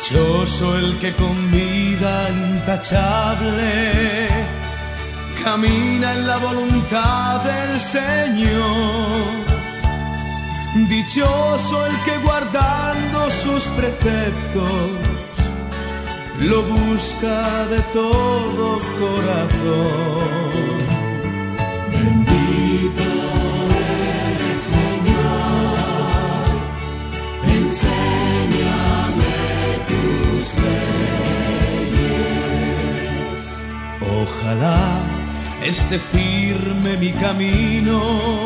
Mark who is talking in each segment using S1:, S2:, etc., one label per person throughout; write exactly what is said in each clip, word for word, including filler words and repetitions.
S1: Dichoso el que con vida intachable camina en la voluntad del Señor. Dichoso el que guardando sus preceptos lo busca de todo corazón.
S2: Bendito eres, Señor, enséñame tus leyes.
S1: Ojalá esté firme mi camino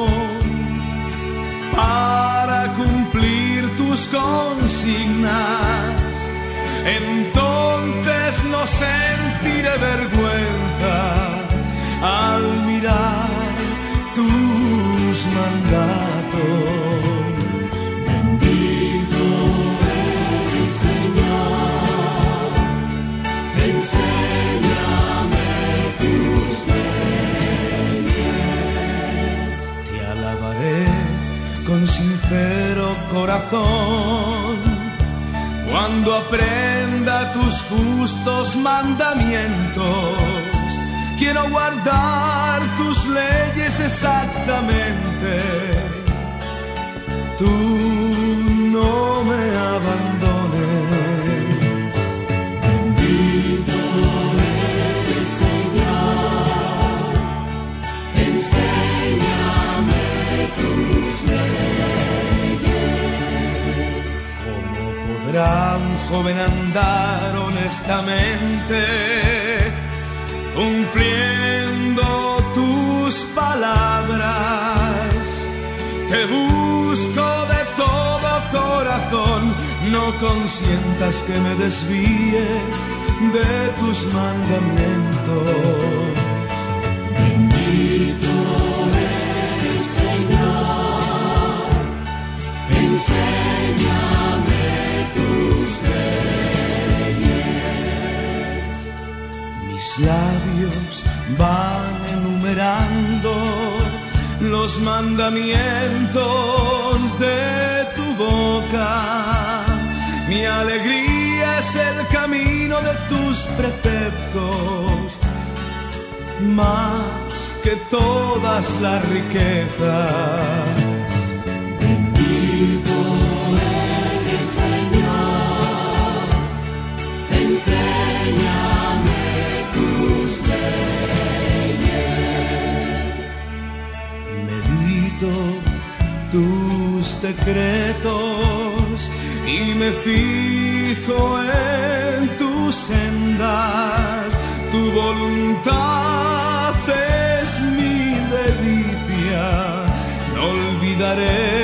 S1: para cumplir tus consignas. Entonces no sentiré vergüenza al mirar tus mandatos.
S2: Bendito eres, Señor, enséñame tus leyes.
S1: Te alabaré con sincero corazón cuando aprenda tus justos mandamientos. Quiero guardar tus leyes exactamente. Tú no me abandones.
S2: Bendito eres, Señor, enséñame tus leyes.
S1: ¿Cómo podrá un joven andar honestamente cumpliendo tus palabras? Te busco de todo corazón, no consientas que me desvíe de tus mandamientos.
S2: Bendito eres, Señor, enséñame tus leyes.
S1: Mis labios van enumerando los mandamientos de tu boca. Mi alegría es el camino de tus preceptos, más que todas las riquezas.
S2: Bendito eres, Señor, enséñame tus leyes.
S1: Medito tus decretos y me fijo en tus sendas. Tu voluntad es mi delicia, no olvidaré